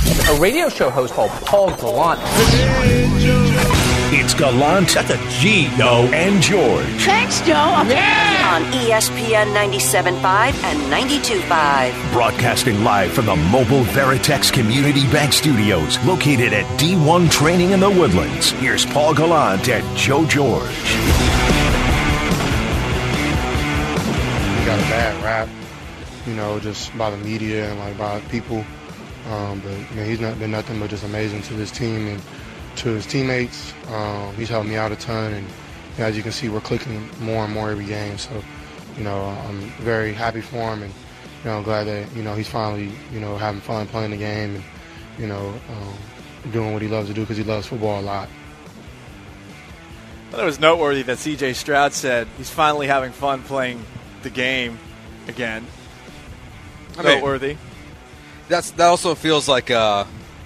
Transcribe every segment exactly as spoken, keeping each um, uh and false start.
a radio show host called Paul Gallant. It's Gallant, that's a G, yo, and George. Thanks, Joe. Yeah! On E S P N ninety-seven point five and ninety-two point five. Broadcasting live from the mobile Veritex Community Bank Studios, located at D one Training in the Woodlands. Here's Paul Gallant and Joe George. We got a bad rap, you know, just by the media and like by people. Um, but you know, he's not been nothing but just amazing to this team and to his teammates. Um, he's helped me out a ton, and you know, as you can see, we're clicking more and more every game. So, you know, I'm very happy for him, and you know, I'm glad that you know he's finally you know having fun playing the game, and you know, um, doing what he loves to do because he loves football a lot. I thought it was noteworthy that C J Stroud said he's finally having fun playing the game again. I mean, noteworthy. That's that also feels like uh,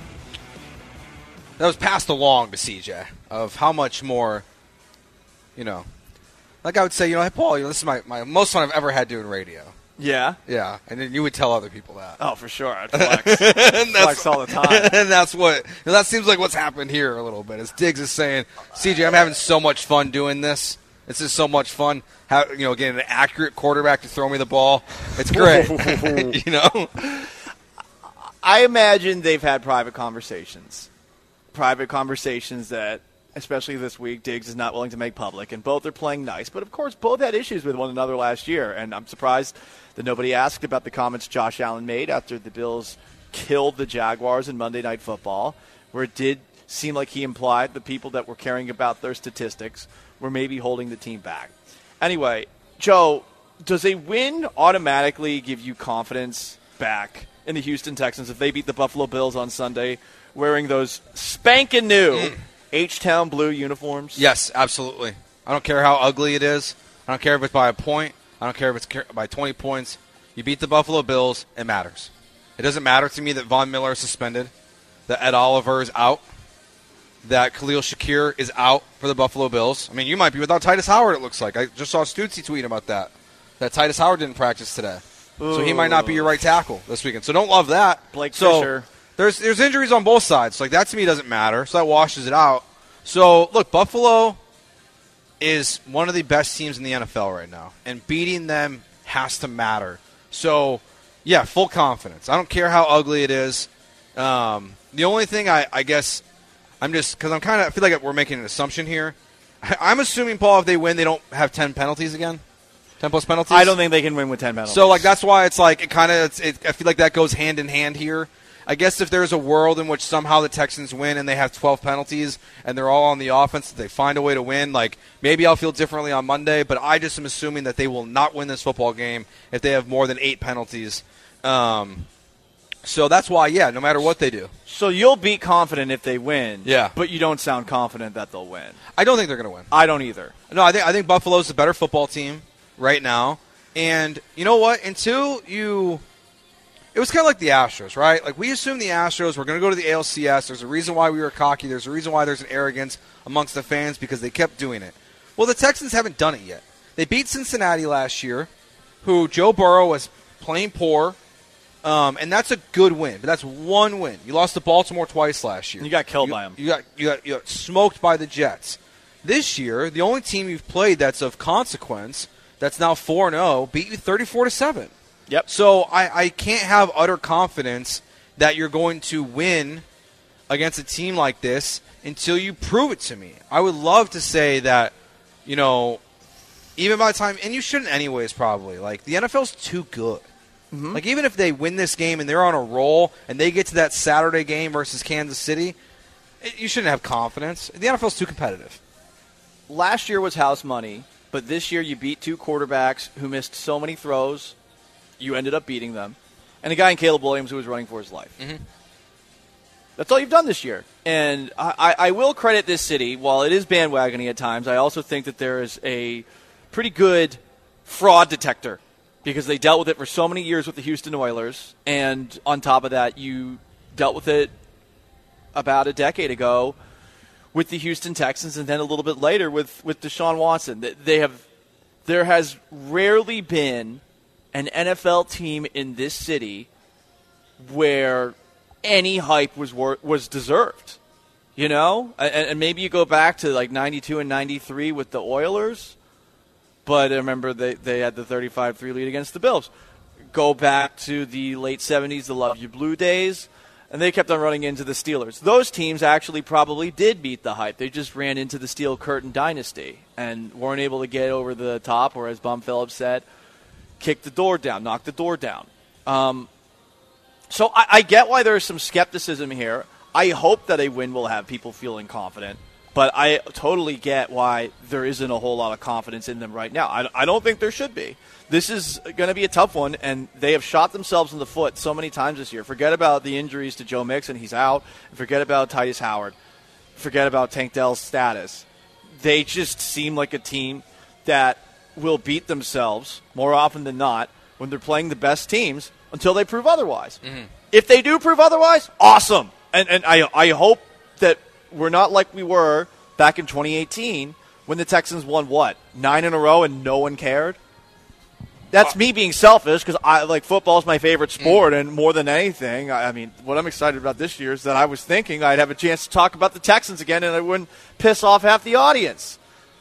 that was passed along to C J of how much more, you know, like I would say, you know, hey Paul, you know, this is my, my most fun I've ever had doing radio. Yeah, yeah, and then you would tell other people that. Oh, for sure, I'd flex, flex all the time, and that's what you know, that seems like what's happened here a little bit. As Diggs is saying, C J, I'm having so much fun doing this. This is so much fun. How, you know, getting an accurate quarterback to throw me the ball. It's great. You know. I imagine they've had private conversations. Private conversations that, especially this week, Diggs is not willing to make public, and both are playing nice. But, of course, both had issues with one another last year, and I'm surprised that nobody asked about the comments Josh Allen made after the Bills killed the Jaguars in Monday Night Football, where it did seem like he implied the people that were caring about their statistics were maybe holding the team back. Anyway, Joe, does a win automatically give you confidence back in the Houston Texans if they beat the Buffalo Bills on Sunday wearing those spanking new mm. H-Town blue uniforms? Yes, absolutely. I don't care how ugly it is. I don't care if it's by a point. I don't care if it's by twenty points. You beat the Buffalo Bills, it matters. It doesn't matter to me that Von Miller is suspended, that Ed Oliver is out, that Khalil Shakir is out for the Buffalo Bills. I mean, you might be without Titus Howard, it looks like. I just saw Stutzy tweet about that, that Titus Howard didn't practice today. Ooh. So he might not be your right tackle this weekend. So don't love that. Blake so Fisher. There's there's injuries on both sides. Like that to me doesn't matter. So that washes it out. So look, Buffalo is one of the best teams in the N F L right now, and beating them has to matter. So yeah, full confidence. I don't care how ugly it is. Um, the only thing I, I guess I'm just because I'm kind of I feel like we're making an assumption here. I, I'm assuming, Paul, if they win, they don't have ten penalties again. ten plus penalties? I don't think they can win with ten penalties. So, like, that's why it's like, it kind of, it, I feel like that goes hand in hand here. I guess if there's a world in which somehow the Texans win and they have twelve penalties and they're all on the offense, they find a way to win, like, maybe I'll feel differently on Monday, but I just am assuming that they will not win this football game if they have more than eight penalties. Um, so that's why, yeah, no matter what they do. So you'll be confident if they win, yeah, but you don't sound confident that they'll win. I don't think they're going to win. I don't either. No, I think I think Buffalo's the better football team right now. And you know what? Until you – it was kind of like the Astros, right? Like we assumed the Astros were going to go to the A L C S. There's a reason why we were cocky. There's a reason why there's an arrogance amongst the fans because they kept doing it. Well, the Texans haven't done it yet. They beat Cincinnati last year, who Joe Burrow was playing poor, um, and that's a good win. But that's one win. You lost to Baltimore twice last year. You got killed you, by them. You got, you, got, you got smoked by the Jets. This year, the only team you've played that's of consequence – that's now four and oh, beat you thirty-four to seven. Yep. So I, I can't have utter confidence that you're going to win against a team like this until you prove it to me. I would love to say that, you know, even by the time, and you shouldn't anyways probably, like the N F L's too good. Mm-hmm. Like even if they win this game and they're on a roll and they get to that Saturday game versus Kansas City, it, you shouldn't have confidence. The N F L's too competitive. Last year was house money. But this year you beat two quarterbacks who missed so many throws, you ended up beating them, and a guy in Caleb Williams who was running for his life. Mm-hmm. That's all you've done this year. And I, I will credit this city. While it is bandwagoning at times, I also think that there is a pretty good fraud detector because they dealt with it for so many years with the Houston Oilers, and on top of that, you dealt with it about a decade ago with the Houston Texans, and then a little bit later with, with Deshaun Watson. They have, there has rarely been an N F L team in this city where any hype was wor- was deserved. You know, and, and maybe you go back to like ninety-two and ninety-three with the Oilers, but I remember they, they had the thirty-five three lead against the Bills. Go back to the late seventies, the Love You Blue days, and they kept on running into the Steelers. Those teams actually probably did beat the hype. They just ran into the Steel Curtain dynasty and weren't able to get over the top, or as Bum Phillips said, kick the door down, knock the door down. Um, so I, I get why there's some skepticism here. I hope that a win will have people feeling confident, but I totally get why there isn't a whole lot of confidence in them right now. I, I don't think there should be. This is going to be a tough one, and they have shot themselves in the foot so many times this year. Forget about the injuries to Joe Mixon. He's out. Forget about Tytus Howard. Forget about Tank Dell's status. They just seem like a team that will beat themselves more often than not when they're playing the best teams until they prove otherwise. Mm-hmm. If they do prove otherwise, awesome. And and I I hope that we're not like we were back in twenty eighteen when the Texans won, what, nine in a row and no one cared? That's me being selfish because I like football is my favorite sport, mm. and more than anything, I, I mean, what I'm excited about this year is that I was thinking I'd have a chance to talk about the Texans again and I wouldn't piss off half the audience.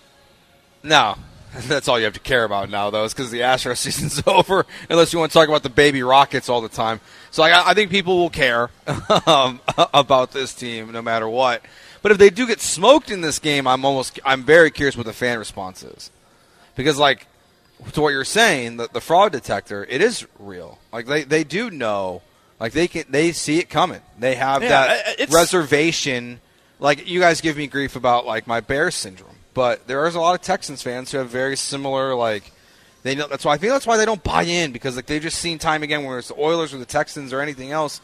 No. That's all you have to care about now, though, is because the Astros season's over, unless you want to talk about the baby Rockets all the time. So I, I think people will care um, about this team no matter what. But if they do get smoked in this game, I'm almost I'm very curious what the fan response is. Because, like, to what you're saying, the, the fraud detector, it is real. Like, they, they do know. Like, they can they see it coming. They have yeah, that it's, reservation. Like, you guys give me grief about, like, my Bears syndrome. But there is a lot of Texans fans who have very similar, like, they know. That's why I think that's why they don't buy in, because like they've just seen time again, whether it's the Oilers or the Texans or anything else.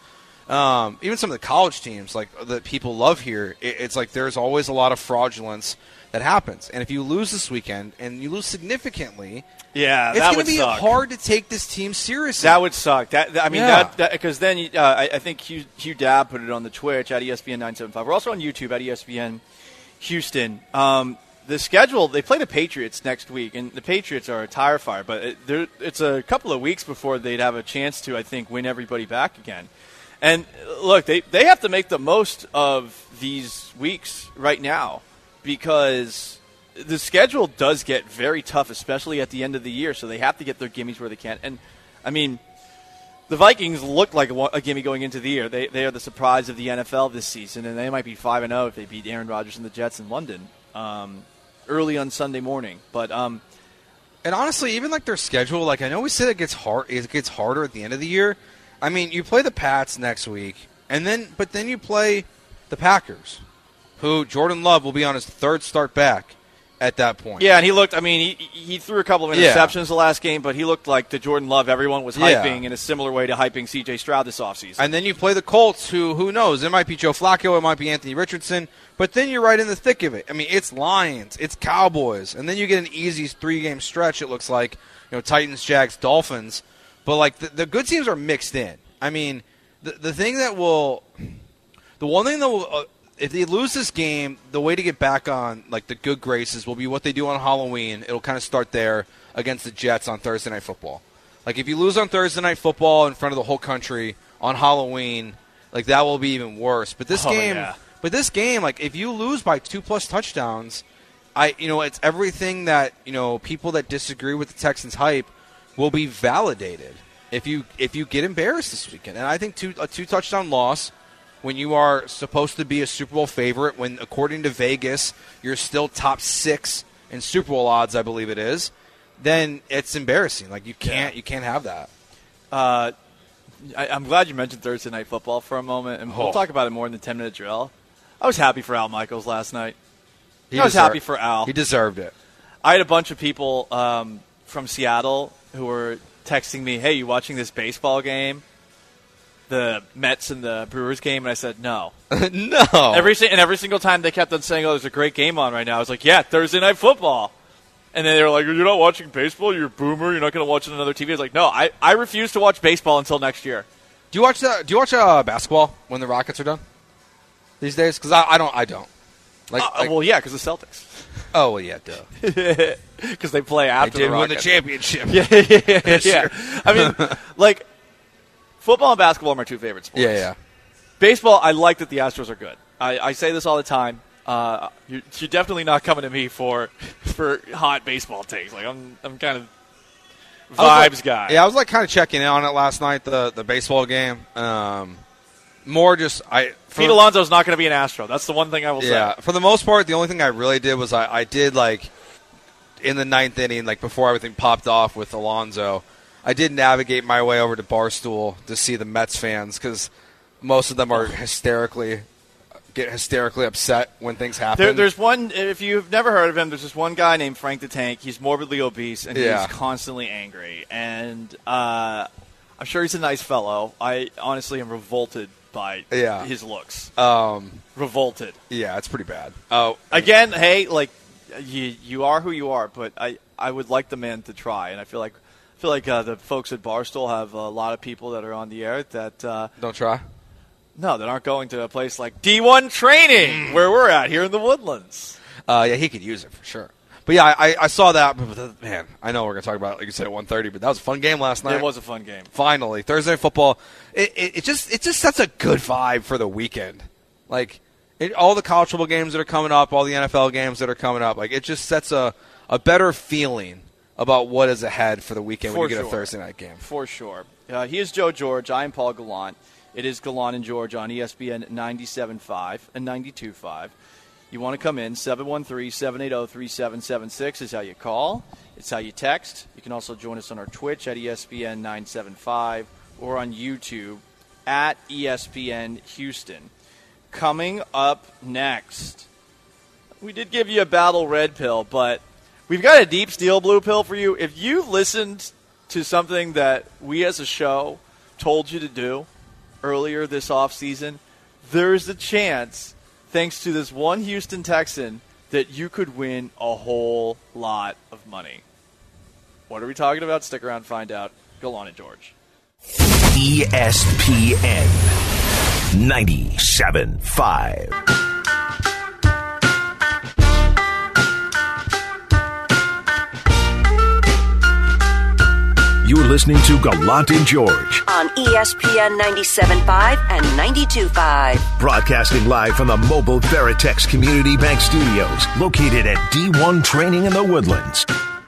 Um, even some of the college teams, like that people love here, it, it's like there's always a lot of fraudulence that happens. And if you lose this weekend and you lose significantly, yeah, it's going to be suck. hard to take this team seriously. That would suck. That, that I mean, yeah. that because then uh, I, I think Hugh, Hugh Dab put it on the Twitch at E S P N nine seventy-five. We're also on YouTube at E S P N Houston. Um, The schedule, they play the Patriots next week, and the Patriots are a tire fire, but it, it's a couple of weeks before they'd have a chance to, I think, win everybody back again. And look, they, they have to make the most of these weeks right now because the schedule does get very tough, especially at the end of the year, so they have to get their gimmies where they can. And, I mean, the Vikings look like a, a gimme going into the year. They, they are the surprise of the N F L this season, and they might be five and oh if they beat Aaron Rodgers and the Jets in London. Um, early on Sunday morning, but um, and honestly, even like their schedule, like I know we said it gets hard, it gets harder at the end of the year. I mean, you play the Pats next week, and then but then you play the Packers, who Jordan Love will be on his third start back at that point. Yeah, and he looked. I mean, he he threw a couple of interceptions yeah. the last game, but he looked like the Jordan Love everyone was hyping yeah. in a similar way to hyping C J Stroud this offseason. And then you play the Colts, who who knows? It might be Joe Flacco, it might be Anthony Richardson. But then you're right in the thick of it. I mean, it's Lions, it's Cowboys, and then you get an easy three-game stretch, it looks like, you know, Titans, Jags, Dolphins. But, like, the, the good teams are mixed in. I mean, the the thing that will – the one thing that will uh, – if they lose this game, the way to get back on, like, the good graces will be what they do on Halloween. It'll kind of start there against the Jets on Thursday Night Football. Like, if you lose on Thursday Night Football in front of the whole country on Halloween, like, that will be even worse. But this oh, game yeah. – But this game, like, if you lose by two-plus touchdowns, I, you know, it's everything that, you know, people that disagree with the Texans' hype will be validated if you if you get embarrassed this weekend. And I think two, a two-touchdown loss when you are supposed to be a Super Bowl favorite, when, according to Vegas, you're still top six in Super Bowl odds, I believe it is, then it's embarrassing. Like, you can't, yeah. you can't have that. Uh, I, I'm glad you mentioned Thursday Night Football for a moment, and oh. we'll talk about it more in the ten-minute drill. I was happy for Al Michaels last night. He I was deserved, happy for Al. He deserved it. I had a bunch of people um, from Seattle who were texting me, hey, you watching this baseball game? The Mets and the Brewers game? And I said, no. no. Every And every single time they kept on saying, oh, there's a great game on right now. I was like, yeah, Thursday Night Football. And then they were like, you're not watching baseball? You're a boomer? You're not going to watch it on another T V? I was like, no, I, I refuse to watch baseball until next year. Do you watch the, Do you watch uh, basketball when the Rockets are done these days? Because I, I don't. I don't. Like, uh, like well, yeah, because the Celtics. Oh well, yeah, duh. Because they play after they did the win the Rockets. championship. Yeah, yeah, yeah. yeah. I mean, like football and basketball are my two favorite sports. Yeah, yeah. Baseball, I like that the Astros are good. I, I say this all the time. Uh, you're, you're definitely not coming to me for for hot baseball takes. Like I'm, I'm kind of vibes like, guy. Yeah, I was like kind of checking in on it last night, the the baseball game. Um, more just I. Pete Alonso's not going to be an Astro. That's the one thing I will say. Yeah, for the most part, the only thing I really did was I, I did like in the ninth inning, like before everything popped off with Alonso, I did navigate my way over to Barstool to see the Mets fans because most of them are hysterically. Get hysterically upset when things happen. There, there's one, if you've never heard of him, there's this one guy named Frank the Tank. He's morbidly obese, and yeah. he's constantly angry. And uh, I'm sure he's a nice fellow. I honestly am revolted by yeah. his looks. Um, revolted. Yeah, it's pretty bad. Oh, Again, hey, like, you you are who you are, but I, I would like the man to try. And I feel like I feel like uh, the folks at Barstool have a lot of people that are on the air that uh, don't try. No, that aren't going to a place like D one Training, mm. where we're at here in the Woodlands. Uh, yeah, he could use it for sure. But yeah, I, I saw that. But man, I know we're going to talk about it, like you said, at one thirty, but that was a fun game last night. It was a fun game. Finally, Thursday Night Football. It, it, it just it just sets a good vibe for the weekend. Like, it, all the college football games that are coming up, all the N F L games that are coming up, like it just sets a, a better feeling about what is ahead for the weekend for when you get sure. a Thursday night game. For sure. Uh, he is Joe George. I am Paul Gallant. It is Gallant and George on E S P N ninety-seven point five and ninety-two point five. You want to come in, seven one three, seven eight zero, three seven seven six is how you call. It's how you text. You can also join us on our Twitch at E S P N nine seven five or on YouTube at E S P N Houston. Coming up next, we did give you a Battle Red pill, but we've got a Deep Steel Blue pill for you. If you listened to something that we as a show told you to do earlier this offseason, there's a chance, thanks to this one Houston Texan, that you could win a whole lot of money. What are we talking about? Stick around, find out. Gallant and George. E S P N ninety-seven point five. You're listening to Gallant and George on E S P N ninety-seven point five and ninety-two point five. Broadcasting live from the Mobile Veritex Community Bank Studios, located at D one Training in the Woodlands.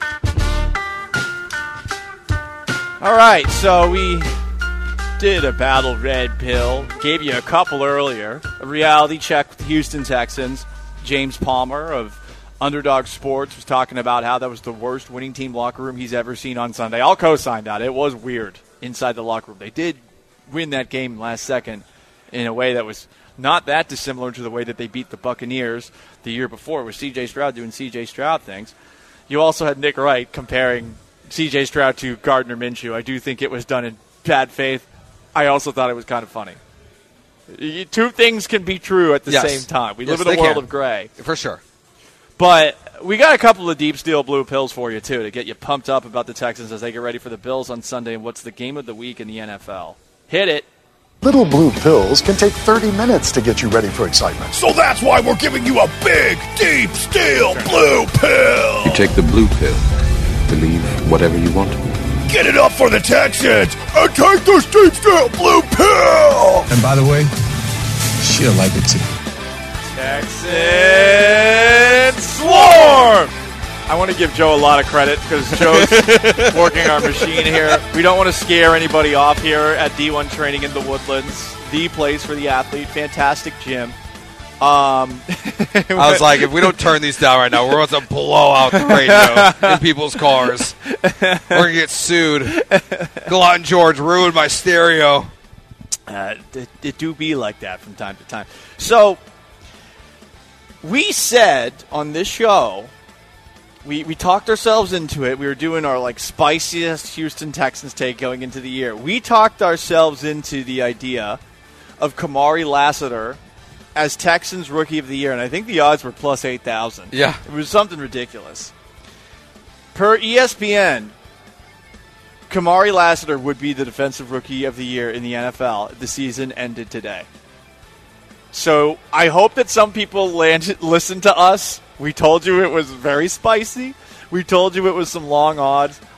All right, so we did a Battle Red pill. Gave you a couple earlier. A reality check with the Houston Texans. James Palmer of Underdog Sports was talking about how that was the worst winning team locker room he's ever seen on Sunday. I'll co-sign that. It was weird inside the locker room. They did win that game last second in a way that was not that dissimilar to the way that they beat the Buccaneers the year before with C J Stroud doing C J Stroud things. You also had Nick Wright comparing C J Stroud to Gardner Minshew. I do think it was done in bad faith. I also thought it was kind of funny. Two things can be true at the yes. same time. We yes, live in a world can. of gray. For sure. But we got a couple of Deep Steel Blue pills for you, too, to get you pumped up about the Texans as they get ready for the Bills on Sunday and what's the game of the week in the N F L. Hit it. Little blue pills can take thirty minutes to get you ready for excitement. So that's why we're giving you a big, deep steel blue pill. You take the blue pill. Believe whatever you want to. Get it up for the Texans and take this deep steel blue pill. And by the way, she'll like it too. Texans Swarm! I want to give Joe a lot of credit because Joe's working our machine here. We don't want to scare anybody off here at D one Training in the Woodlands, the place for the athlete. Fantastic gym. Um, I was like, if we don't turn these down right now, we're about to blow out the radio in people's cars. We're going to get sued. Gallant and George ruined my stereo. Uh, it, it do be like that from time to time. So, we said on this show, we, we talked ourselves into it. We were doing our like spiciest Houston Texans take going into the year. We talked ourselves into the idea of Kamari Lassiter as Texans Rookie of the Year, and I think the odds were plus eight thousand. Yeah. It was something ridiculous. Per E S P N, Kamari Lassiter would be the Defensive Rookie of the Year in the N F L if the season ended today. So I hope that some people land, listen to us. We told you it was very spicy. We told you it was some long odds.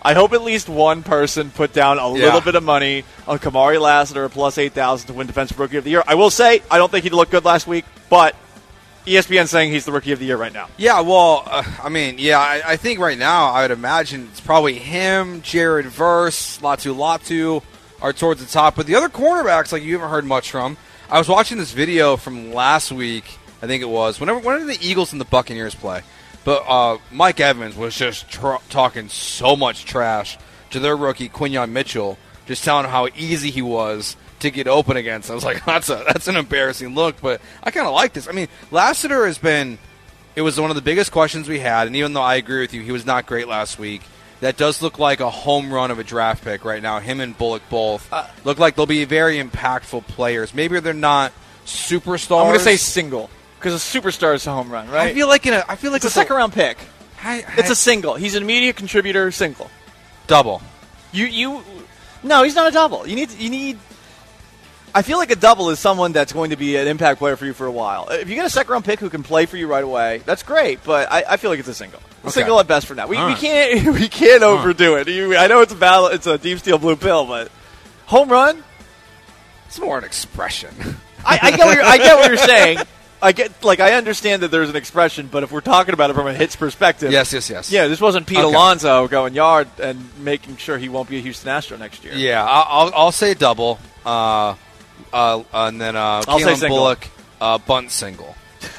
I hope at least one person put down a Yeah. little bit of money on Kamari Lassiter plus eight thousand to win Defensive Rookie of the Year. I will say, I don't think he looked good last week, but E S P N saying he's the Rookie of the Year right now. Yeah, well, uh, I mean, yeah, I, I think right now I would imagine it's probably him, Jared Verse, Latu Latu are towards the top. But the other cornerbacks, like you haven't heard much from. I was watching this video from last week, I think it was, whenever, whenever the Eagles and the Buccaneers play. But uh, Mike Evans was just tr- talking so much trash to their rookie, Quinyon Mitchell, just telling him how easy he was to get open against. I was like, that's a that's an embarrassing look, but I kind of like this. I mean, Lassiter has been, it was one of the biggest questions we had, and even though I agree with you, he was not great last week, that does look like a home run of a draft pick right now. Him and Bullock both uh, look like they'll be very impactful players. Maybe they're not superstars. I'm going to say single, because a superstar is a home run, right? I feel like in a, I feel like it's a second-round pick. I, I, it's a single. He's an immediate contributor, single. Double. You you, no, he's not a double. You need you need. I feel like a double is someone that's going to be an impact player for you for a while. If you get a second-round pick who can play for you right away, that's great. But I, I feel like it's a single, a okay. single at best for now. We, All we right. can't we can't overdo it. You, I know it's a battle. It's a deep steel blue pill, but home run. It's more an expression. I, I get what you're, I get what you're saying. I get like I understand that there's an expression, but if we're talking about it from a hits perspective, yes, yes, yes. Yeah, this wasn't Pete okay. Alonso going yard and making sure he won't be a Houston Astro next year. Yeah, I'll I'll, I'll say double. Uh, Uh, and then uh, I'll say Kalen single. Bullock, uh, bunt single.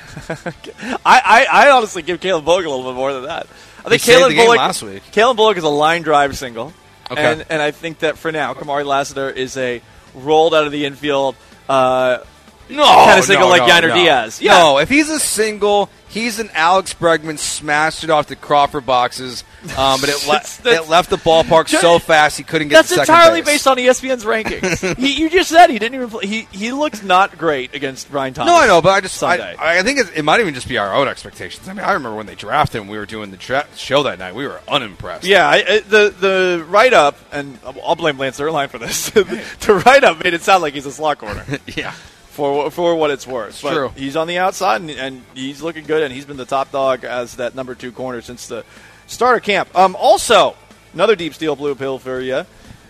I, I I honestly give Kalen Bullock a little bit more than that. I think He saved Kalen the game Bullock last week. Kalen Bullock is a line drive single, Okay. and and I think that for now, Kamari Lassiter is a rolled out of the infield uh, No, kind of single no, like no, Yainer no. Diaz. Yeah. No, if he's a single, he's an Alex Bregman smashed it off the Crawford boxes, um, but it, le- That's- that's- it left the ballpark so fast he couldn't get That's to second entirely base. based on E S P N's rankings. he, you just said he didn't even play. He he looked not great against Brian Thomas. No, I know, but I just Sunday. I, I think it, it might even just be our own expectations. I mean, I remember when they drafted him, we were doing the tra- show that night. We were unimpressed. Yeah, I, I, the the write up, and I'll blame Lance Erline for this. The write up made it sound like he's a slot corner. yeah. For for what it's worth. It's but true. He's on the outside, and, and he's looking good, and he's been the top dog as that number two corner since the start of camp. Um, also, another deep steel blue pill for you.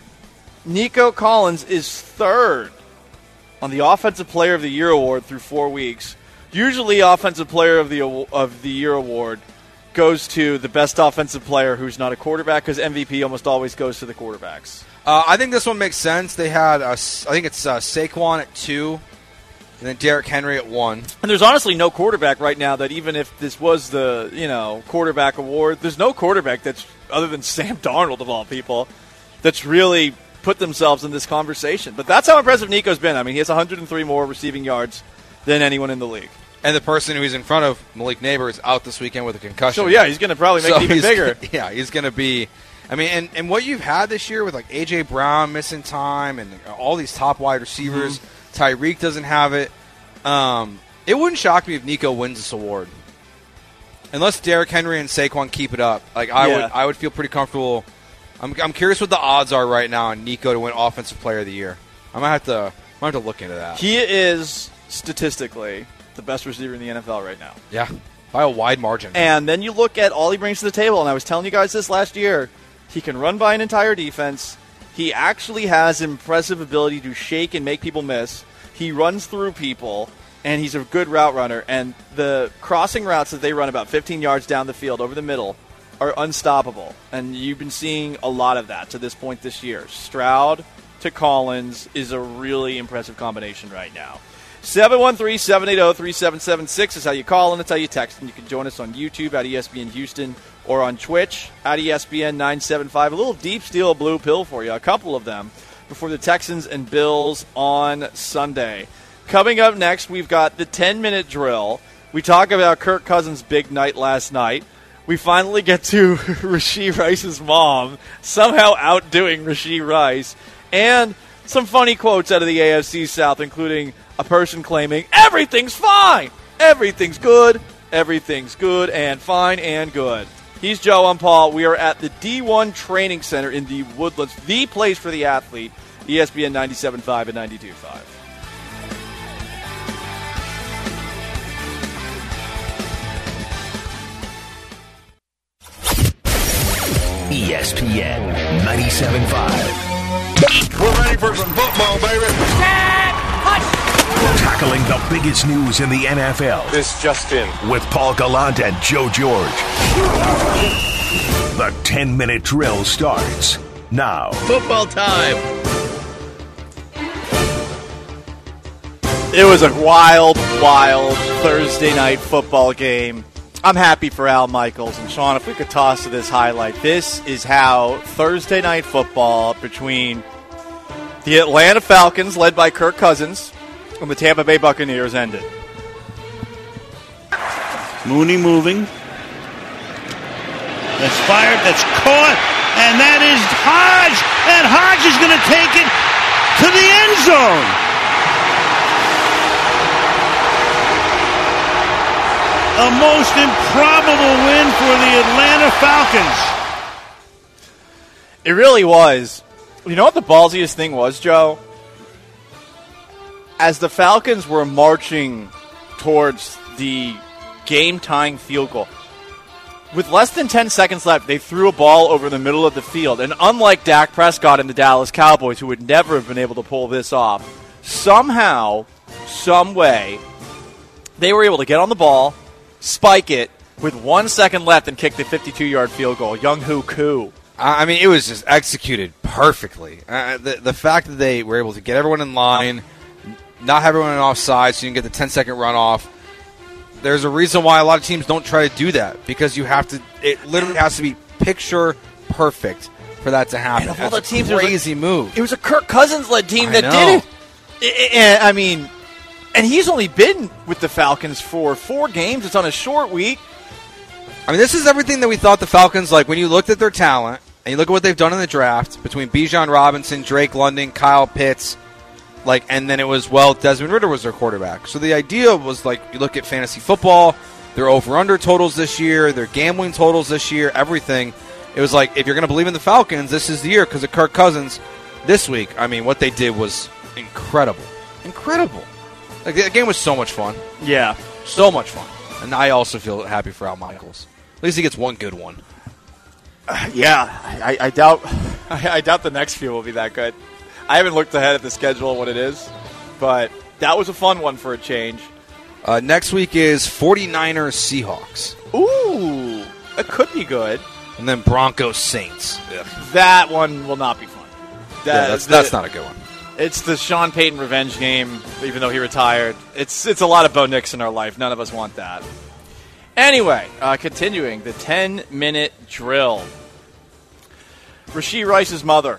Nico Collins is third on the Offensive Player of the Year award through four weeks. Usually, Offensive Player of the of the Year award goes to the best offensive player who's not a quarterback, because M V P almost always goes to the quarterbacks. Uh, I think this one makes sense. They had, uh, I think it's uh, Saquon at two, and then Derrick Henry at one. And there's honestly no quarterback right now that, even if this was the, you know, quarterback award, there's no quarterback that's, other than Sam Darnold of all people, that's really put themselves in this conversation. But that's how impressive Nico's been. I mean, he has one hundred three more receiving yards than anyone in the league. And the person who he's in front of, Malik Neighbor, is out this weekend with a concussion. So, yeah, he's going to probably make So it even he's- bigger. Yeah, he's going to be... I mean, and, and what you've had this year with, like, A J. Brown missing time and all these top wide receivers, mm-hmm. Tyreek doesn't have it. Um, it wouldn't shock me if Nico wins this award. Unless Derrick Henry and Saquon keep it up. Like, I Yeah. would I would feel pretty comfortable. I'm, I'm curious what the odds are right now on Nico to win Offensive Player of the Year. I might have to, I might have to look into that. He is, statistically, the best receiver in the N F L right now. Yeah, by a wide margin. And then you look at all he brings to the table, and I was telling you guys this last year. He can run by an entire defense. He actually has impressive ability to shake and make people miss. He runs through people, and he's a good route runner. And the crossing routes that they run about fifteen yards down the field over the middle are unstoppable. And you've been seeing a lot of that to this point this year. Stroud to Collins is a really impressive combination right now. seven one three, seven eight zero, three seven seven six is how you call, and that's how you text. And you can join us on YouTube at E S P N Houston or on Twitch at E S P N nine seven five. A little deep steel blue pill for you, a couple of them, before the Texans and Bills on Sunday. Coming up next, we've got the ten-minute drill. We talk about Kirk Cousins' big night last night. We finally get to Rashee Rice's mom somehow outdoing Rashee Rice. And some funny quotes out of the A F C South, including a person claiming, everything's fine, everything's good, everything's good and fine and good. He's Joe, I'm Paul. We are at the D one Training Center in the Woodlands, the place for the athlete, E S P N ninety-seven point five and ninety-two point five. E S P N ninety-seven point five. We're ready for some football, baby. Tackling the biggest news in the N F L. This just in. With Paul Gallant and Joe George. The ten-minute drill starts now. Football time. It was a wild, wild Thursday night football game. I'm happy for Al Michaels. And Sean, if we could toss to this highlight, this is how Thursday night football between the Atlanta Falcons, led by Kirk Cousins, and the Tampa Bay Buccaneers ended. Mooney moving. That's fired. That's caught. And that is Hodge. And Hodge is going to take it to the end zone. A most improbable win for the Atlanta Falcons. It really was. You know what the ballsiest thing was, Joe? As the Falcons were marching towards the game-tying field goal, with less than ten seconds left, they threw a ball over the middle of the field. And unlike Dak Prescott and the Dallas Cowboys, who would never have been able to pull this off, somehow, some way, they were able to get on the ball, spike it with one second left, and kick the fifty-two-yard field goal. Young-Hoo Koo. I mean, it was just executed perfectly. Uh, the, the fact that they were able to get everyone in line, not have everyone offside so you can get the ten-second runoff. There's a reason why a lot of teams don't try to do that, because you have to. It literally has to be picture perfect for that to happen. And of all That's the teams, a crazy it was a, move. It was a Kirk Cousins-led team I that know. did it. And I mean, and he's only been with the Falcons for four games. It's on a short week. I mean, this is everything that we thought the Falcons, like when you looked at their talent and you look at what they've done in the draft between Bijan Robinson, Drake London, Kyle Pitts, like, and then it was, well, Desmond Ridder was their quarterback. So the idea was, like, you look at fantasy football, their over-under totals this year, their gambling totals this year, everything. It was like, if you're going to believe in the Falcons, this is the year because of Kirk Cousins. This week, I mean, what they did was incredible. Incredible. Like, the game was so much fun. Yeah. So much fun. And I also feel happy for Al Michaels. At least he gets one good one. Uh, yeah, I, I doubt I, I doubt the next few will be that good. I haven't looked ahead at the schedule of what it is, but that was a fun one for a change. Uh, next week is 49ers Seahawks. Ooh, it could be good. And then Broncos Saints. Ugh. That one will not be fun. That, yeah, that's, the, that's not a good one. It's the Sean Payton revenge game, even though he retired. It's it's a lot of Bo Nix in our life. None of us want that. Anyway, uh, continuing the ten-minute drill. Rashee Rice's mother.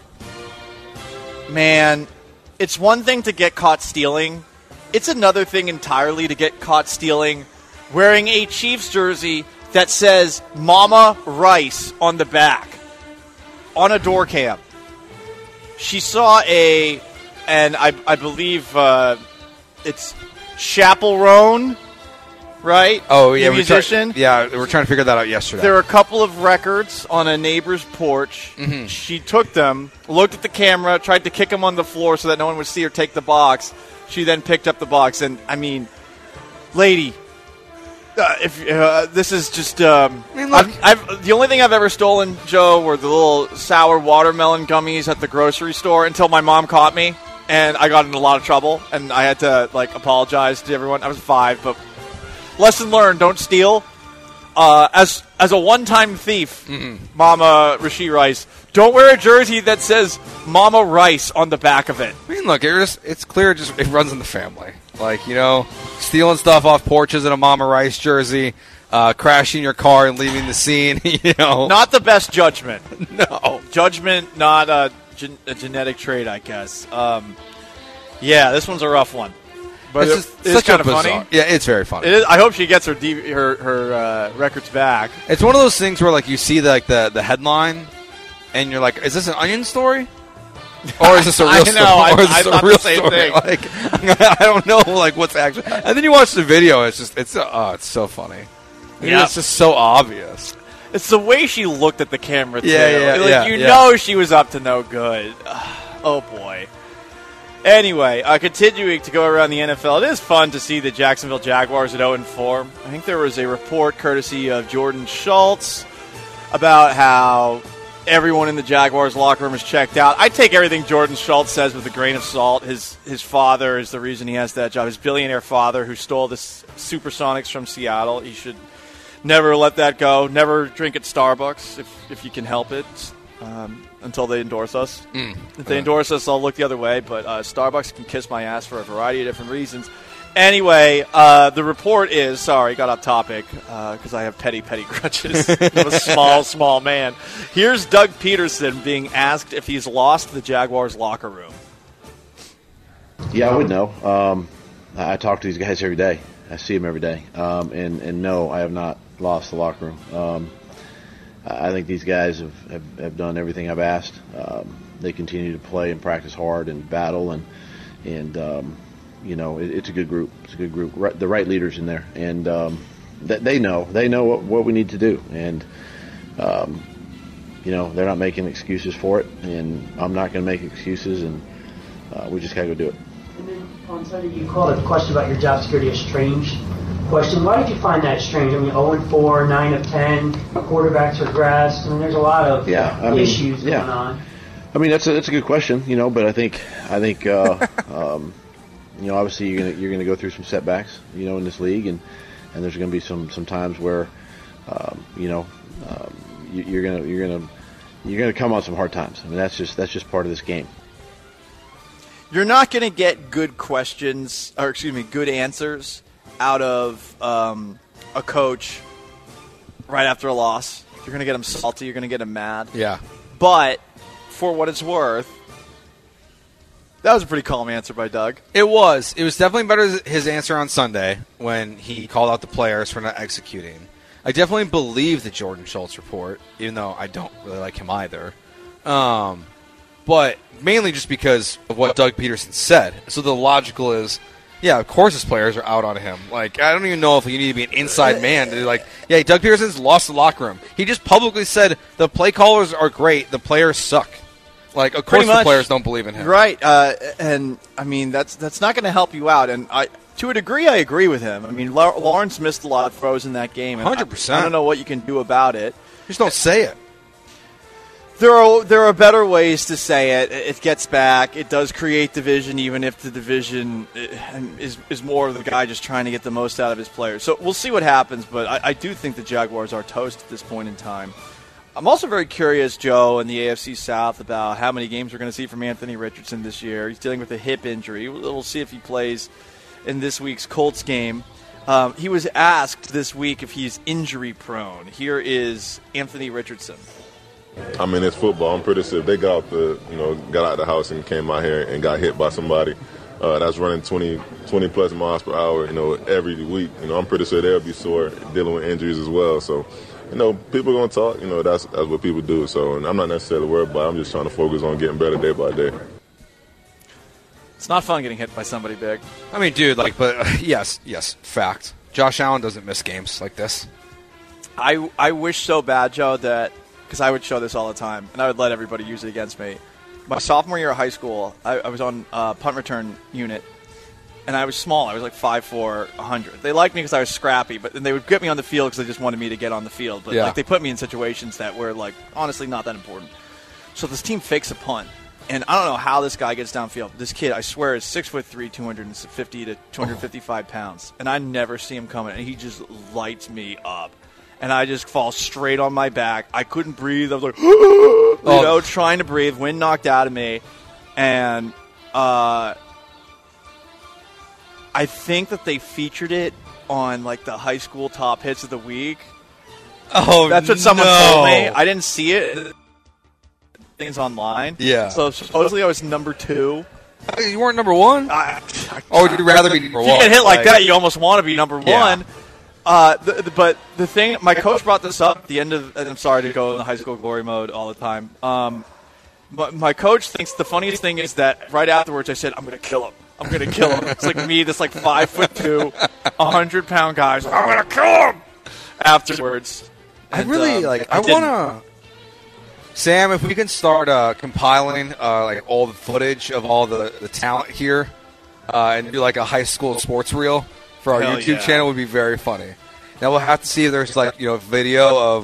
Man, it's one thing to get caught stealing. It's another thing entirely to get caught stealing wearing a Chiefs jersey that says Mama Rice on the back on a door cam. She saw a, and I, I believe uh, it's Chappell Roan, right? Oh, yeah. The we musician. Try, yeah, we were trying to figure that out yesterday. There were a couple of records on a neighbor's porch. Mm-hmm. She took them, looked at the camera, tried to kick them on the floor so that no one would see her take the box. She then picked up the box. And, I mean, lady, uh, if uh, this is just... Um, I mean, look. I've, I've, the only thing I've ever stolen, Joe, were the little sour watermelon gummies at the grocery store until my mom caught me. And I got in a lot of trouble. And I had to, like, apologize to everyone. I was five, but... Lesson learned, don't steal. Uh, as as a one-time thief, mm-hmm. Mama Rashee Rice, don't wear a jersey that says Mama Rice on the back of it. I mean, look, it's, it's clear it just it runs in the family. Like, you know, stealing stuff off porches in a Mama Rice jersey, uh, crashing your car and leaving the scene, you know. Not the best judgment. No. Judgment, not a, gen- a genetic trait, I guess. Um, yeah, this one's a rough one. But it's it, just it's kind of bizarre. funny. Yeah, it's very funny. It is, I hope she gets her D- her her uh, records back. It's one of those things where, like, you see the, like the the headline, and you're like, "Is this an Onion story, or is this a real I know, story? I, or is this I a thought real the same story?" thing. Like, I don't know, like, what's actually. And then you watch the video. It's just, it's oh, it's so funny. Yeah, it's just so obvious. It's the way she looked at the camera, too. Yeah, yeah, like, yeah. You yeah. know she was up to no good. Oh, boy. Anyway, uh, continuing to go around the N F L, it is fun to see the Jacksonville Jaguars at oh and four. I think there was a report courtesy of Jordan Schultz about how everyone in the Jaguars locker room is checked out. I take everything Jordan Schultz says with a grain of salt. His his father is the reason he has that job. His billionaire father who stole the Supersonics from Seattle. He should never let that go. Never drink at Starbucks if, if you can help it um, until they endorse us. Mm. If they endorse us, I'll look the other way. But uh, Starbucks can kiss my ass for a variety of different reasons. Anyway, uh, the report is, sorry, got off topic because uh, I have petty, petty grudges. I'm a small, small man. Here's Doug Peterson being asked if he's lost the Jaguars locker room. Yeah, I would know. Um, I talk to these guys every day. I see them every day. Um, and, and no, I have not lost the locker room. Um, I think these guys have, have, have done everything I've asked. Um, they continue to play and practice hard and battle and, and, um, you know, it, it's a good group. It's a good group. Right, the right leaders in there, and um, th- they know. They know what, what we need to do, and um, you know, they're not making excuses for it, and I'm not going to make excuses, and uh, we just got to go do it. And then on Sunday, you called a question about your job security a strange question. Why did you find that strange? I mean, oh and four, nine of ten, quarterbacks regressed. I mean, there's a lot of yeah, I mean, issues yeah. going on. I mean, that's a that's a good question, you know, but I think I think. Uh, um, You know, obviously you're gonna you're gonna go through some setbacks, you know, in this league, and, and there's gonna be some, some times where, um, you know, um, you, you're gonna you're gonna you're gonna come on some hard times. I mean, that's just that's just part of this game. You're not gonna get good questions, or excuse me, good answers out of um, a coach right after a loss. You're gonna get them salty. You're gonna get them mad. Yeah. But for what it's worth. That was a pretty calm answer by Doug. It was. It was definitely better than his answer on Sunday when he called out the players for not executing. I definitely believe the Jordan Schultz report, even though I don't really like him either. Um, but mainly just because of what Doug Peterson said. So the logical is, yeah, of course his players are out on him. Like, I don't even know if you need to be an inside man to like, yeah, Doug Peterson's lost the locker room. He just publicly said the play callers are great, the players suck. Like, of course the players don't believe in him. Right. Uh, and, I mean, that's that's not going to help you out. And I, to a degree, I agree with him. I mean, La- Lawrence missed a lot of throws in that game. And one hundred percent. I, I don't know what you can do about it. Just don't say it. There are there are better ways to say it. It gets back. It does create division, even if the division is is more of the guy just trying to get the most out of his players. So we'll see what happens, but I, I do think the Jaguars are toast at this point in time. I'm also very curious, Joe, in the A F C South about how many games we're going to see from Anthony Richardson this year. He's dealing with a hip injury. We'll see if he plays in this week's Colts game. Um, he was asked this week if he's injury-prone. Here is Anthony Richardson. I mean, it's football. I'm pretty sure if they got out the, you know, got out of the house and came out here and got hit by somebody uh, that's running twenty, twenty plus miles per hour, you know, every week, you know, I'm pretty sure they'll be sore dealing with injuries as well. So, you know, people are going to talk. You know, that's that's what people do. So, and I'm not necessarily worried about it. I'm just trying to focus on getting better day by day. It's not fun getting hit by somebody big. I mean, dude, like, but uh, yes, yes, fact. Josh Allen doesn't miss games like this. I I wish so bad, Joe, that because I would show this all the time, and I would let everybody use it against me. My sophomore year of high school, I, I was on uh, punt return unit, and I was small. I was like five foot four, one hundred. They liked me because I was scrappy, but then they would get me on the field because they just wanted me to get on the field. But yeah. like they put me in situations that were like honestly not that important. So this team fakes a punt, and I don't know how this guy gets downfield. This kid, I swear, is six foot three, two hundred fifty to two hundred fifty-five pounds, and I never see him coming, and he just lights me up. And I just fall straight on my back. I couldn't breathe. I was like, you oh. know, trying to breathe. Wind knocked out of me. And uh, I think that they featured it on, like, the high school top hits of the week. Oh, That's what someone no. told me. I didn't see it. Things online. Yeah. So supposedly I was number two. You weren't number one? I, I, or would you rather be number if one? you get hit like, like that, you almost want to be number yeah. one. Uh, the, the, but the thing, my coach brought this up at the end of, and I'm sorry to go in the high school glory mode all the time. Um, but my coach thinks the funniest thing is that right afterwards I said, I'm going to kill him. I'm going to kill him. It's like me, this like five foot two, one hundred pound guy. Like, I'm going to kill him afterwards. And, I really, um, like, I, I want to. Sam, if we can start uh, compiling uh, like all the footage of all the, the talent here uh, and do like a high school sports reel for our Hell YouTube yeah. channel would be very funny. Now we'll have to see if there's like, you know, video of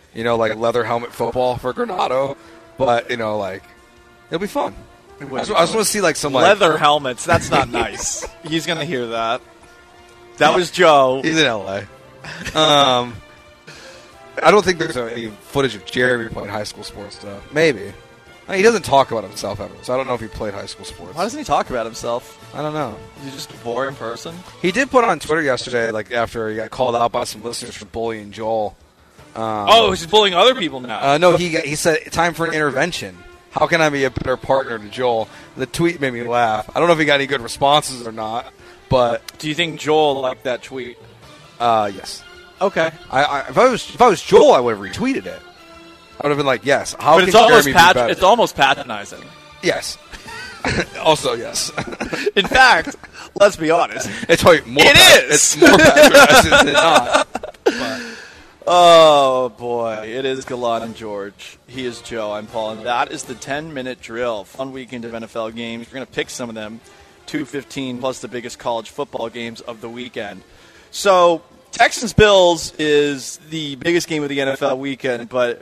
you know, like leather helmet football for Granado. But, you know, like, it'll be fun. I just, I just want to see, like, some, like... Leather helmets. That's not nice. He's going to hear that. That was Joe. He's in L A Um, I don't think there's any footage of Jeremy playing high school sports, though. Maybe. I mean, he doesn't talk about himself ever, so I don't know if he played high school sports. Why doesn't he talk about himself? I don't know. Is he just a boring person? He did put on Twitter yesterday, like, after he got called out by some listeners for bullying Joel. Um, oh, he's bullying other people now. Uh, no, he he said, time for an intervention. How can I be a better partner to Joel? The tweet made me laugh. I don't know if he got any good responses or not, but... Do you think Joel liked that tweet? Uh, yes. Okay. I, I, if I was if I was Joel, I would have retweeted it. I would have been like, yes. How but can it's almost Jeremy pat- be better? It's almost patronizing. Yes. Also, yes. In fact, let's be honest. It's like more it pat- is. It's more patronizing than not. But. Oh, boy. It is Galan and George. He is Joe. I'm Paul. And that is the ten-minute drill. Fun weekend of N F L games. We're going to pick some of them. two fifteen plus the biggest college football games of the weekend. So, Texans-Bills is the biggest game of the N F L weekend, but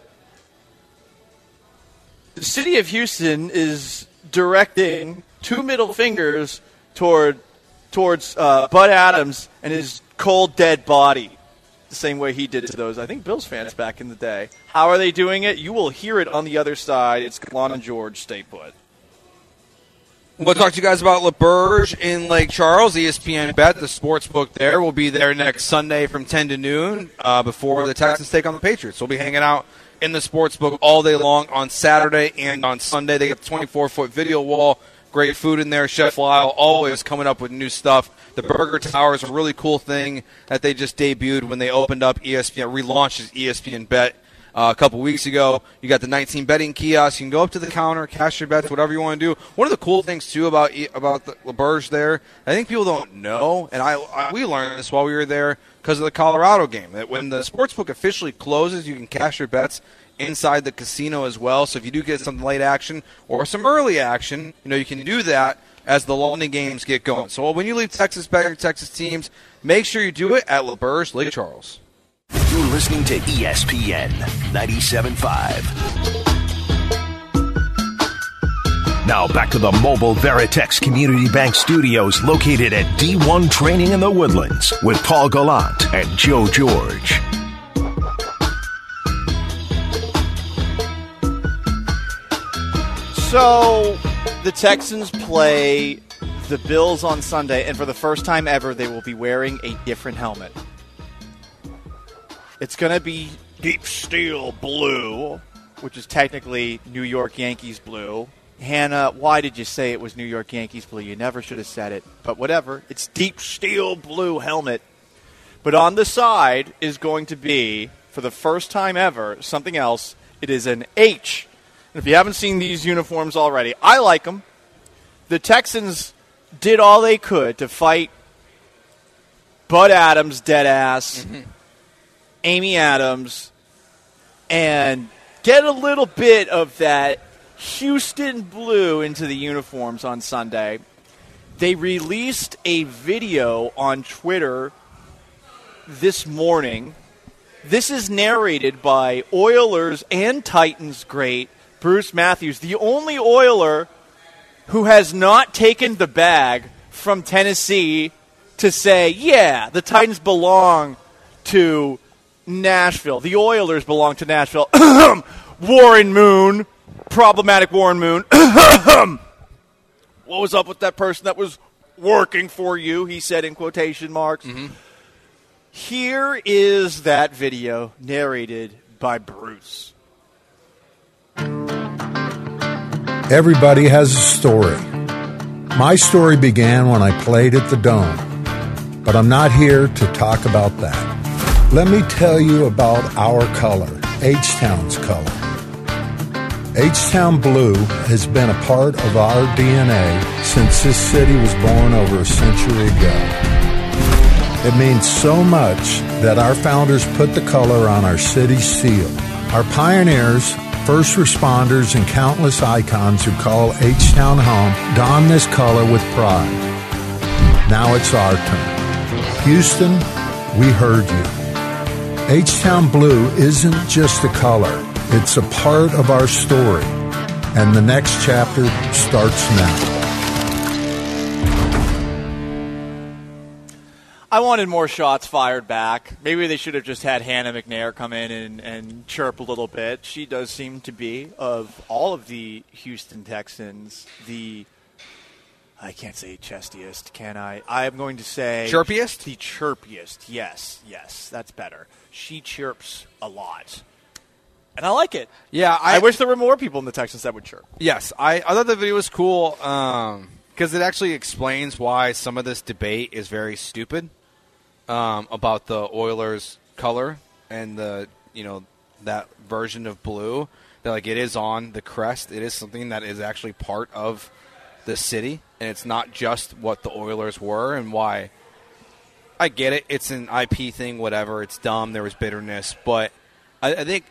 the city of Houston is directing two middle fingers toward towards uh, Bud Adams and his cold, dead body. The same way he did it to those, I think, Bills fans back in the day. How are they doing it? You will hear it on the other side. It's Galan and George. Stay put. We'll talk to you guys about LaBerge in Lake Charles. E S P N Bet, the sports book there, will be there next Sunday from ten to noon uh, before the Texans take on the Patriots. We'll be hanging out in the sports book all day long on Saturday and on Sunday. They got the twenty-four foot video wall. Great food in there. Chef Lyle always coming up with new stuff. The Burger Tower is a really cool thing that they just debuted when they opened up E S P N, relaunched as E S P N Bet uh, a couple weeks ago. You got the nineteen betting kiosk. You can go up to the counter, cash your bets, whatever you want to do. One of the cool things, too, about about the LaBerge there, I think people don't know, and I, I we learned this while we were there because of the Colorado game, that when the sportsbook officially closes, you can cash your bets inside the casino as well. So if you do get some late action or some early action, you know, you can do that as the London games get going. So when you leave Texas betting your Texas teams, make sure you do it at LaBerge, Lake Charles. You're listening to E S P N ninety-seven point five. Now back to the Mobile Veritex Community Bank Studios located at D one Training in the Woodlands with Paul Gallant and Joe George. So, the Texans play the Bills on Sunday, and for the first time ever, they will be wearing a different helmet. It's going to be deep steel blue, which is technically New York Yankees blue. Hannah, why did you say it was New York Yankees blue? You never should have said it, but whatever. It's deep steel blue helmet. But on the side is going to be, for the first time ever, something else. It is an H. If you haven't seen these uniforms already, I like them. The Texans did all they could to fight Bud Adams, dead ass, mm-hmm. Amy Adams, and get a little bit of that Houston blue into the uniforms on Sunday. They released a video on Twitter this morning. This is narrated by Oilers and Titans great Bruce Matthews, the only Oiler who has not taken the bag from Tennessee to say, yeah, the Titans belong to Nashville. The Oilers belong to Nashville. Warren Moon, problematic Warren Moon. What was up with that person that was working for you, he said in quotation marks. Mm-hmm. Here is that video narrated by Bruce. Everybody has a story. My story began when I played at the Dome, but I'm not here to talk about that. Let me tell you about our color, H-Town's color. H-Town blue has been a part of our D N A since this city was born over a century ago. It means so much that our founders put the color on our city's seal. Our pioneers, first responders, and countless icons who call H-Town home don this color with pride. Now it's our turn. Houston, we heard you. H-Town Blue isn't just a color. It's a part of our story. And the next chapter starts now. I wanted more shots fired back. Maybe they should have just had Hannah McNair come in and, and chirp a little bit. She does seem to be, of all of the Houston Texans, the, I can't say chestiest, can I? I'm going to say... Chirpiest? The chirpiest, yes, yes, that's better. She chirps a lot. And I like it. Yeah, I, I wish there were more people in the Texans that would chirp. Yes, I, I thought the video was cool um, because it actually explains why some of this debate is very stupid. Um, about the Oilers color and the, you know, that version of blue, that like it is on the crest. It is something that is actually part of the city, and it's not just what the Oilers were and why. I get it. It's an I P thing, whatever. It's dumb. There was bitterness, but I, I think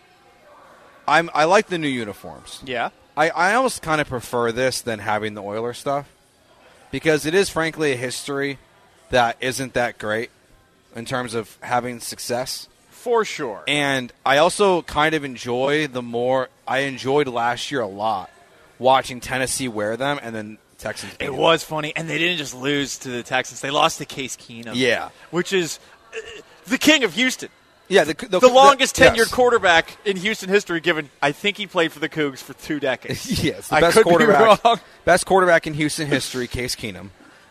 I'm I like the new uniforms. Yeah. I, I almost kind of prefer this than having the Oilers stuff because it is frankly a history that isn't that great in terms of having success. For sure. And I also kind of enjoy the more – I enjoyed last year a lot watching Tennessee wear them and then Texans beat It them. was funny. And they didn't just lose to the Texans. They lost to Case Keenum. Yeah. Which is uh, the king of Houston. Yeah, the, the, the longest the, tenured yes. quarterback in Houston history, given I think he played for the Cougs for two decades. Yes, the I best could quarterback, be wrong. best quarterback in Houston history, Case Keenum.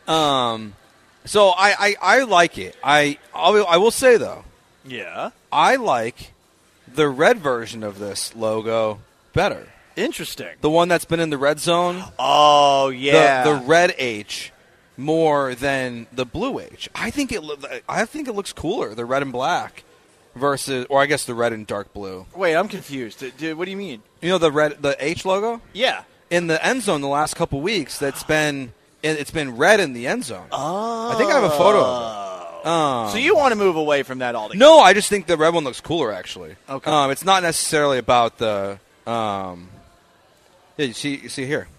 Um, so I, I, I like it. I I'll, I will say though, yeah, I like the red version of this logo better. Interesting. The one that's been in the red zone. Oh yeah, the, the red H more than the blue H. I think it. Lo- I think it looks cooler. The red and black. Versus, or I guess the red and dark blue. Wait, I'm confused. Dude, what do you mean? You know the red, the H logo? Yeah. In the end zone the last couple weeks, that's been it's been red in the end zone. Oh. I think I have a photo of it. Um, so you want to move away from that altogether? No, I just think the red one looks cooler. Actually, okay. Um, it's not necessarily about the. Um, yeah, you see, you see here.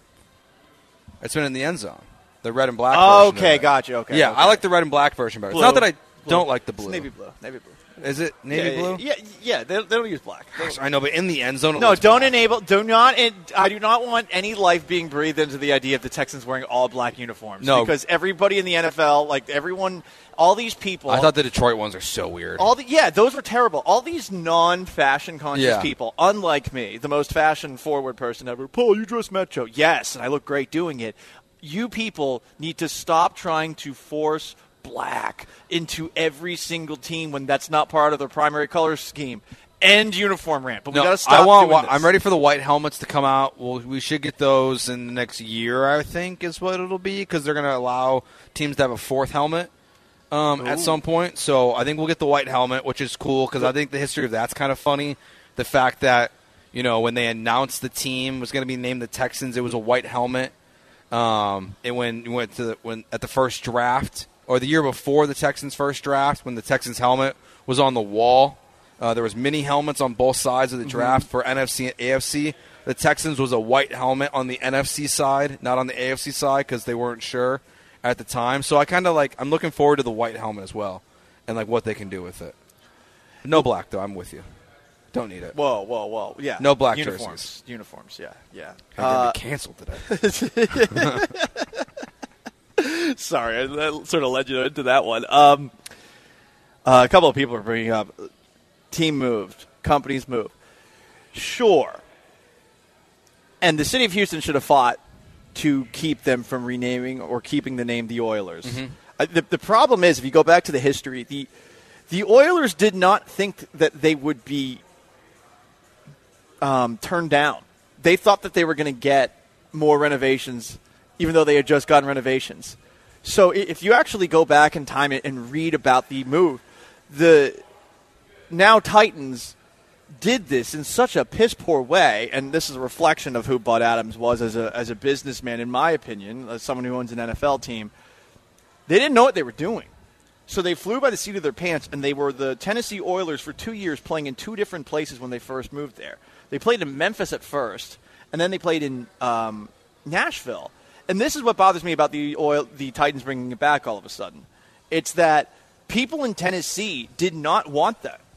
It's been in the end zone. The red and black. Oh, version okay, gotcha. Okay. Yeah, okay. I like the red and black version better. Blue. It's not that I blue. don't like the blue. It's navy blue. Navy blue. Is it navy yeah, blue? Yeah, yeah. They, they don't use black. Gosh, I know, but in the end zone, it no, looks don't black. enable. Do not. I do not want any life being breathed into the idea of the Texans wearing all black uniforms. No, because everybody in the N F L, like everyone, all these people. I thought the Detroit ones are so weird. All the yeah, those were terrible. All these non-fashion conscious Yeah. people, unlike me, the most fashion-forward person ever. Paul, you dress macho. Yes, and I look great doing it. You people need to stop trying to force black into every single team when that's not part of their primary color scheme. End uniform rant. But we no, got to stop I want. doing this. I'm ready for the white helmets to come out. Well, we should get those in the next year. I think is what it'll be because they're going to allow teams to have a fourth helmet um, at some point. So I think we'll get the white helmet, which is cool because I think the history of that's kind of funny. The fact that you know when they announced the team was going to be named the Texans, it was a white helmet. Um, and when you went to the, when at the first draft. Or the year before the Texans' first draft, when the Texans' helmet was on the wall, uh, there was mini helmets on both sides of the draft mm-hmm. for N F C and A F C. The Texans was a white helmet on the N F C side, not on the A F C side, because they weren't sure at the time. So I kind of like I'm looking forward to the white helmet as well, and like what they can do with it. No black though. I'm with you. Don't need it. Whoa, whoa, whoa! Yeah, no black uniforms. jerseys. Uniforms. Yeah, yeah. I'm uh, gonna get canceled today. Sorry, I that sort of led you into that one. Um, uh, a couple of people are bringing up team moved, companies moved. Sure. And the city of Houston should have fought to keep them from renaming or keeping the name the Oilers. Mm-hmm. Uh, the, the problem is, if you go back to the history, the the Oilers did not think that they would be um, turned down. They thought that they were going to get more renovations, even though they had just gotten renovations. So if you actually go back in time and read about the move, the now Titans did this in such a piss-poor way, and this is a reflection of who Bud Adams was as a as a businessman, in my opinion, as someone who owns an N F L team. They didn't know what they were doing. So they flew by the seat of their pants, and they were the Tennessee Oilers for two years playing in two different places when they first moved there. They played in Memphis at first, and then they played in um, Nashville. And this is what bothers me about the oil, the Titans bringing it back all of a sudden. It's that people in Tennessee did not want that.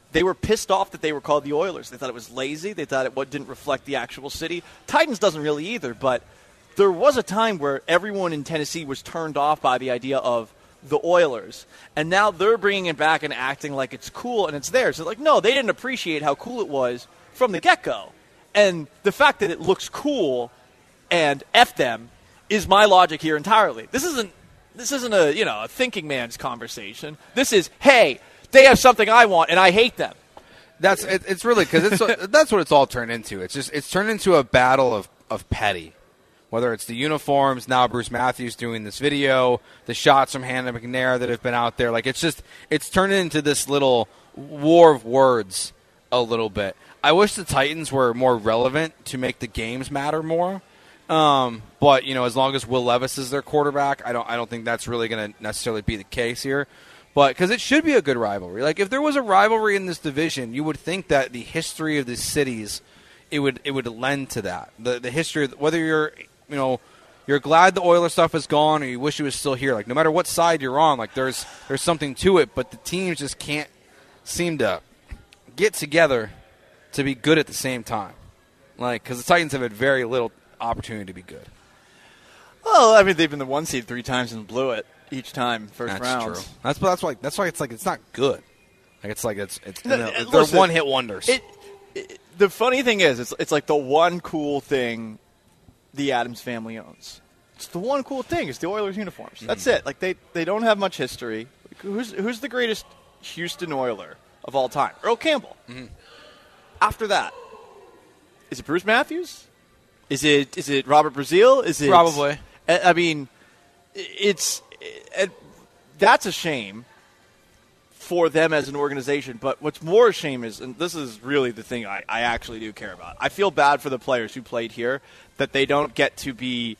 They were pissed off that they were called the Oilers. They thought it was lazy. They thought it didn't reflect the actual city. Titans doesn't really either, but there was a time where everyone in Tennessee was turned off by the idea of the Oilers, and now they're bringing it back and acting like it's cool and it's theirs. So like, no, they didn't appreciate how cool it was from the get-go. And the fact that it looks cool and F them is my logic here entirely. This isn't this isn't a, you know, a thinking man's conversation. This is, hey, they have something I want and I hate them. That's it, it's really because it's that's what it's all turned into. It's just it's turned into a battle of, of petty. Whether it's the uniforms, now Bruce Matthews doing this video, the shots from Hannah McNair that have been out there. Like, it's just, it's turned into this little war of words a little bit. I wish the Titans were more relevant to make the games matter more. Um, but, you know, as long as Will Levis is their quarterback, I don't I don't think that's really going to necessarily be the case here. But, because it should be a good rivalry. Like, if there was a rivalry in this division, you would think that the history of the cities, it would it would lend to that. The, the history, of, whether you're... You know, you're glad the Oilers stuff is gone, or you wish it was still here. Like, no matter what side you're on, like there's there's something to it. But the teams just can't seem to get together to be good at the same time. Like, because the Titans have had very little opportunity to be good. Well, I mean, they've been the one seed three times and blew it each time first that's round. True. That's that's why that's why it's like it's not good. Like it's like it's it's no, you know, listen, they're one hit wonders. It, it, the funny thing is, it's it's like the one cool thing the Adams family owns. It's the one cool thing. It's the Oilers uniforms. Mm-hmm. That's it. Like they, they don't have much history. Like, who's who's the greatest Houston Oiler of all time? Earl Campbell. Mm-hmm. After that, is it Bruce Matthews? Is it is it Robert Brazile? Is it probably? I mean, it's it, that's a shame for them as an organization. But what's more a shame is, and this is really the thing I, I actually do care about, I feel bad for the players who played here that they don't get to be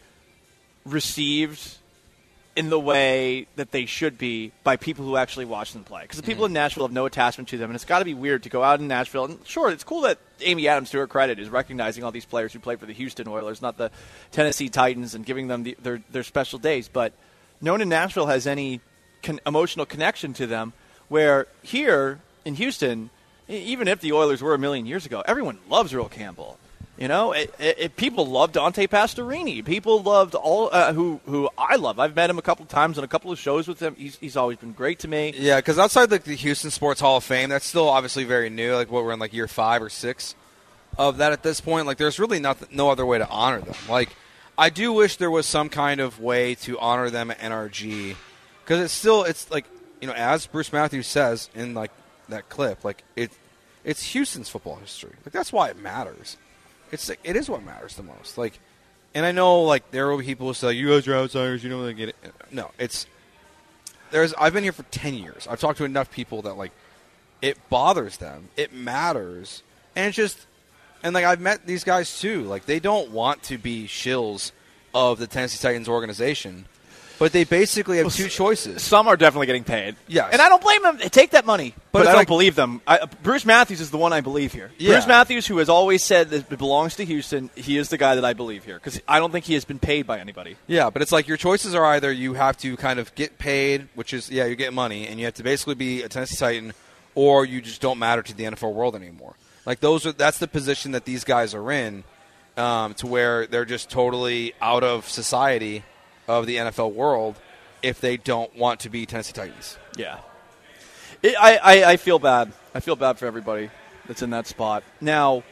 received in the way that they should be by people who actually watch them play. Because the people mm-hmm. in Nashville have no attachment to them, and it's got to be weird to go out in Nashville. And sure, it's cool that Amy Adams, to her credit, is recognizing all these players who play for the Houston Oilers, not the Tennessee Titans, and giving them the, their, their special days. But no one in Nashville has any con- emotional connection to them. Where here in Houston, even if the Oilers were a million years ago, everyone loves Earl Campbell. You know, it, it, it, people love Dante Pastorini. People loved all uh, who who I love. I've met him a couple of times on a couple of shows with him. He's he's always been great to me. Yeah, because outside like the Houston Sports Hall of Fame, that's still obviously very new. Like what we're in like year five or six of that at this point. Like there's really nothing, no other way to honor them. Like I do wish there was some kind of way to honor them at N R G because it's still it's like. You know, as Bruce Matthews says in like that clip, like it, it's Houston's football history. Like that's why it matters. It's it is what matters the most. Like, and I know like there will be people who say you guys are outsiders, you don't really get it. No, it's there's. I've been here for ten years. I've talked to enough people that like it bothers them. It matters, and it's just and like I've met these guys too. Like they don't want to be shills of the Tennessee Titans organization. But they basically have well, two choices. Some are definitely getting paid. Yes. And I don't blame them. Take that money. But, but I like, don't believe them. I, Bruce Matthews is the one I believe here. Yeah. Bruce Matthews, who has always said that it belongs to Houston, he is the guy that I believe here. Because I don't think he has been paid by anybody. Yeah, but it's like your choices are either you have to kind of get paid, which is, yeah, you get money, and you have to basically be a Tennessee Titan, or you just don't matter to the N F L world anymore. Like those are that's the position that these guys are in, um, to where they're just totally out of society of the N F L world. If they don't want to be Tennessee Titans. Yeah. It, I, I, I feel bad. I feel bad for everybody that's in that spot. Now,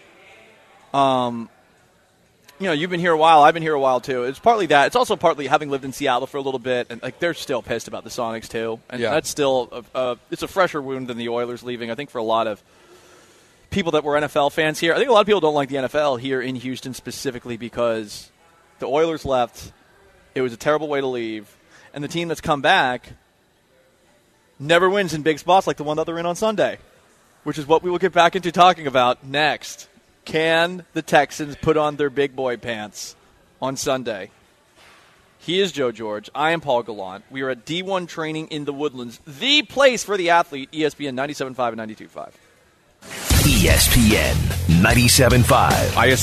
um, you know, you've been here a while. I've been here a while, too. It's partly that. It's also partly having lived in Seattle for a little bit. And, like, they're still pissed about the Sonics, too. And yeah. that's still a, a, it's a fresher wound than the Oilers leaving. I think for a lot of people that were N F L fans here, I think a lot of people don't like the N F L here in Houston specifically because the Oilers left. It was a terrible way to leave. And the team that's come back never wins in big spots like the one that they're in on Sunday, which is what we will get back into talking about next. Can the Texans put on their big boy pants on Sunday? He is Joe George. I am Paul Gallant. We are at D one Training in the Woodlands, the place for the athlete, E S P N ninety-seven point five and ninety-two point five. E S P N ninety-seven point five.